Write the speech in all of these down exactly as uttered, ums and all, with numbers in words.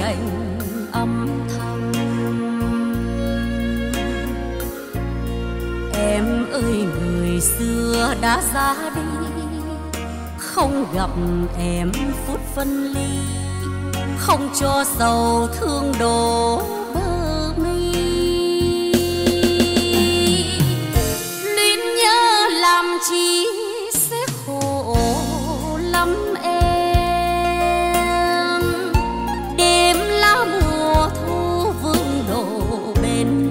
cạnh âm thầm. Em ơi người xưa đã ra đi, không gặp em phút phân ly, không cho sầu thương đổ bờ mi. Luyến nhớ làm chi sẽ khổ lắm em. Đêm lá mùa thu vương đổ bên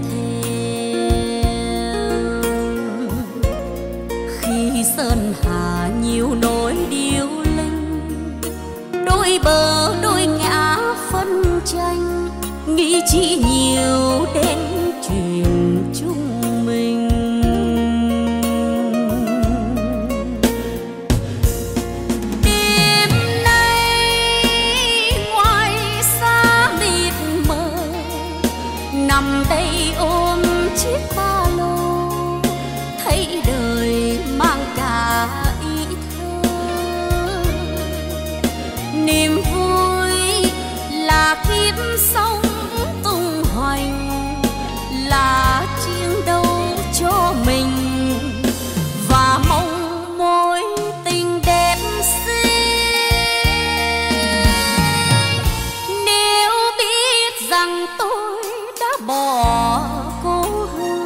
thềm, khi sơn hà nhiều nỗi điêu linh, đôi bờ đôi ngã phân tranh, nghĩ chỉ nhiều đến chuyện chúng mình. Đêm nay ngoài xa mịt mờ, nằm đây ôm chiếc ba lô, thấy đời mang cả ý thơ. Niềm vui là kiếp sống tung hoành, là chiến đấu cho mình và mong mối tình đẹp xinh. Nếu biết rằng tôi đã bỏ cố hương,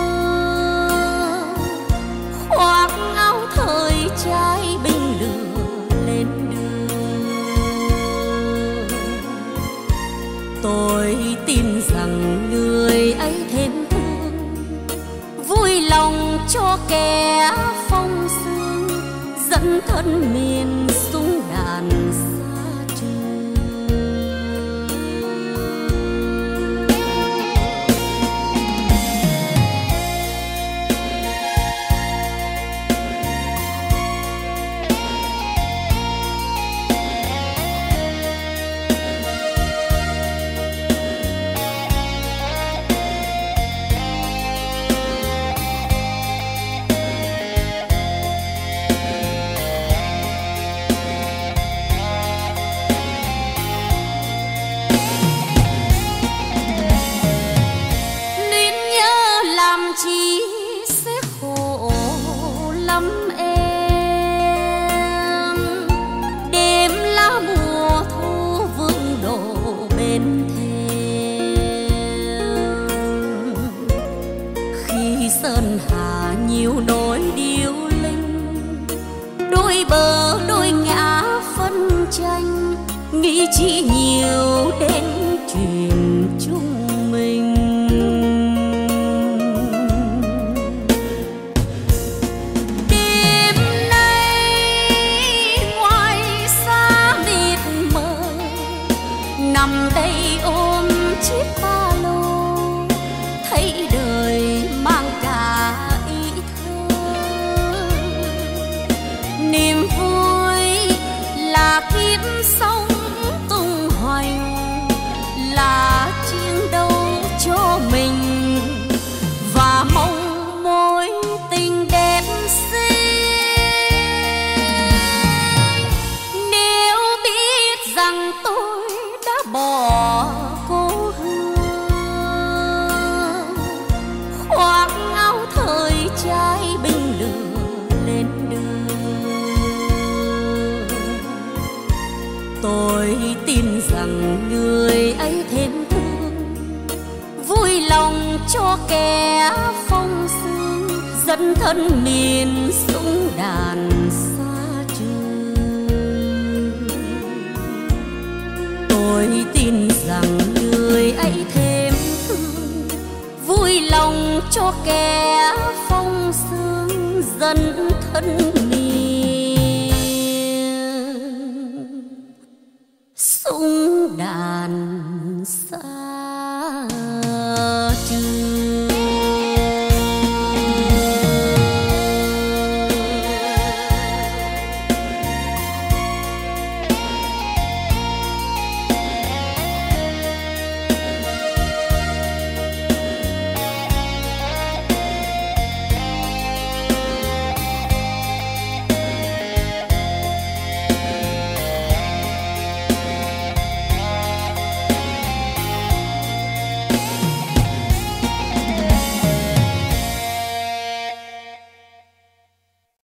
khoác áo thời trai binh lửa lên đường, tôi tin rằng người ấy thêm thương, vui lòng cho kẻ phong sương, dẫn thân miền súng đàn xa trường. Chỉ sẽ khổ lắm em. Đêm lá mùa thu vương đổ bên thềm, khi sơn hà nhiều nỗi điêu linh, đôi bờ đôi ngã phân tranh, nghĩ chỉ nhiều đến chuyện chúng mình. Nằm đây ôm chiếc ba lô, thấy đời mang cả ý thơ. Niềm vui là kiếp sống tung hoành, là chiến đấu cho mình và mong mối tình đẹp xinh. Nếu biết rằng tôi bỏ cố hương, khoác áo thời trai binh lửa lên đường, tôi tin rằng người ấy thêm thương, vui lòng cho kẻ phong sương, dẫn thân miền súng đàn xa trường. Tôi tin rằng người ấy thêm thương, vui lòng cho kẻ phong sương, dẫn thân